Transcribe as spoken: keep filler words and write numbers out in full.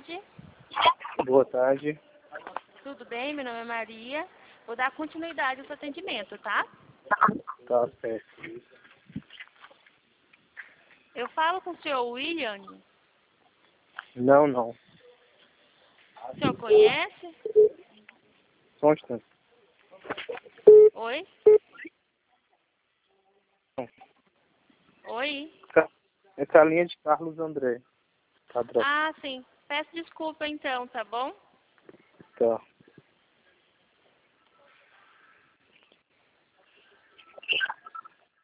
tarde. Boa tarde. Tudo bem? Meu nome é Maria. Vou dar continuidade ao seu atendimento, tá? Tá certo. Eu falo com o senhor William. Não, não. O senhor conhece? Só um instante. Oi? Oi? Essa é a linha de Carlos André. Padrão. Ah, sim. Peço desculpa então, tá bom? Tá.